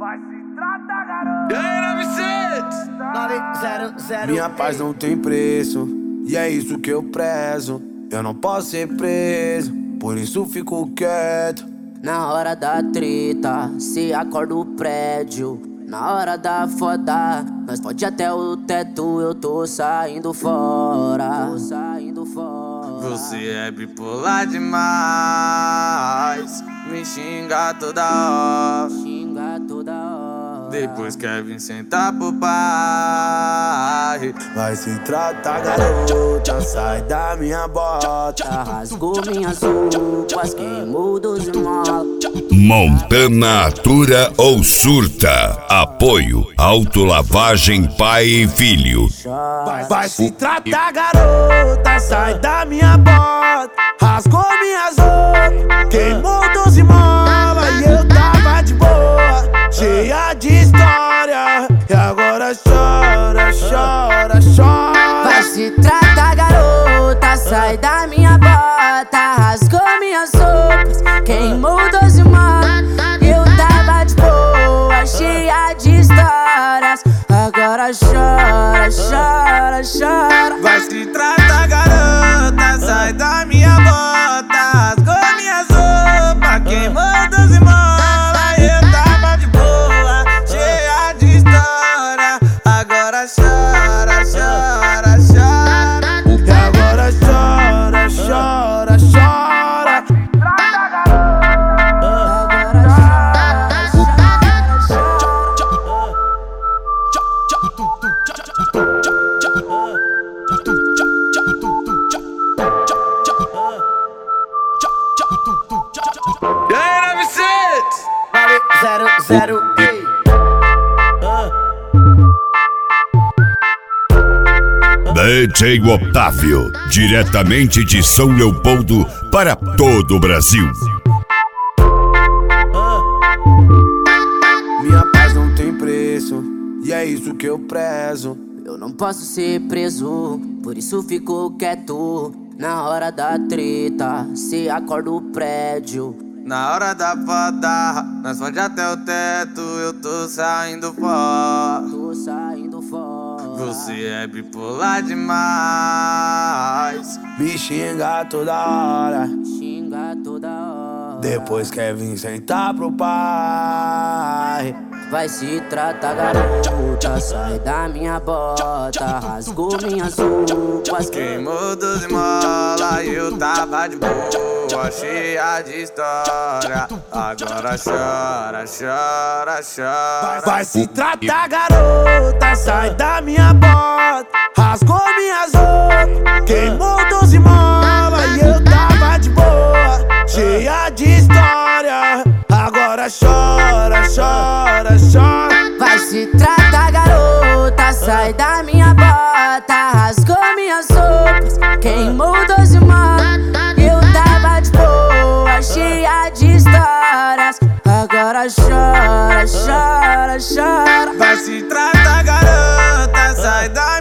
Vai se tratar, garoto. E aí, 900. Minha paz não tem preço, e é isso que eu prezo. Eu não posso ser preso, por isso fico quieto. Na hora da treta, se acorda o prédio. Na hora da foda, nós pode até o teto. Eu tô saindo fora. Você é bipolar demais, me xinga toda hora. Depois quer vir sentar pro pai. Vai se tratar, garota, sai da minha bota. Rasgou minhas roupas, queimou dos mola. Montana atura ou surta. Apoio Autolavagem Pai e Filho. Vai se tratar, garota, sai da minha bota. Rasgou minhas roupas, queimou 12 mola. E eu tava de boa, cheia de história. E agora chora, chora, chora. Vai se tratar, garota, sai da minha bota. Rasgou minhas roupas, queimou 12 mola. Eu tava de boa, cheia de histórias. Agora chora, chora, chora. Vai se tratar, garota, sai da minha bota. Rasgou minhas roupas, queimou 12 mola. Eu tava de boa, cheia de história. Agora chora, chora, chora. E agora chora, chora, chora. E aí, 900. DJ Otávio, diretamente de São Leopoldo para todo o Brasil. Minha paz não tem preço, e é isso que eu prezo. Eu não posso ser preso, por isso fico quieto. Na hora da treta, se acorda o prédio. na hora da foda, nós pode até o teto. Eu tô saindo fora. Você é bipolar demais. Me xinga toda hora, depois quer vir sentar pro pai. Vai se tratar, garota, sai da minha bota. Rasgou minhas roupas, Queimou 12 mola e eu tava de boa, cheia de história. Agora chora, chora, chora. Vai se tratar, garota, sai da minha bota. Rasgou minhas roupas, queimou 12 mola e eu tava de boa, cheia de história. Agora chora, chora, chora. vai se tratar, garota, sai da minha bota. Rasgou minhas roupas, queimou 12 mola. Eu tava de boa, cheia de histórias. Agora chora, chora, chora. Vai se tratar, garota, sai da